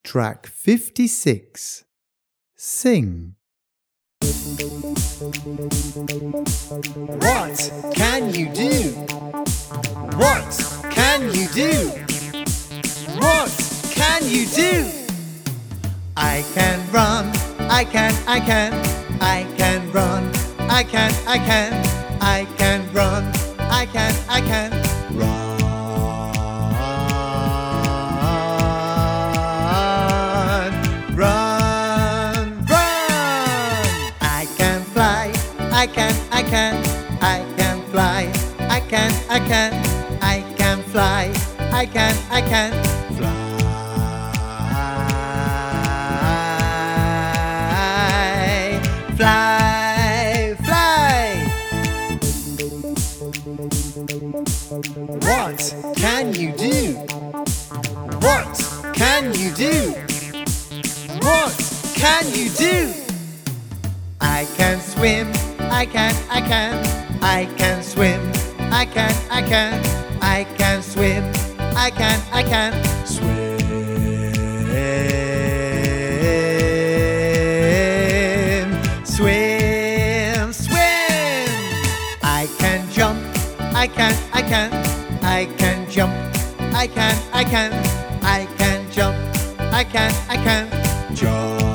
Track 56. Sing. What can you do? What can you do? What can you do? I can run, I can run, I can run, I can run, I can run. Run, run. I can fly, I can fly, I can fly, I can fly. Fly, fly. What can you do? What can you do? What can you do? I can swim, I can swim, I can swim, I can swim. Swim, swim. I can jump, I can jump, I can jump, I can jump.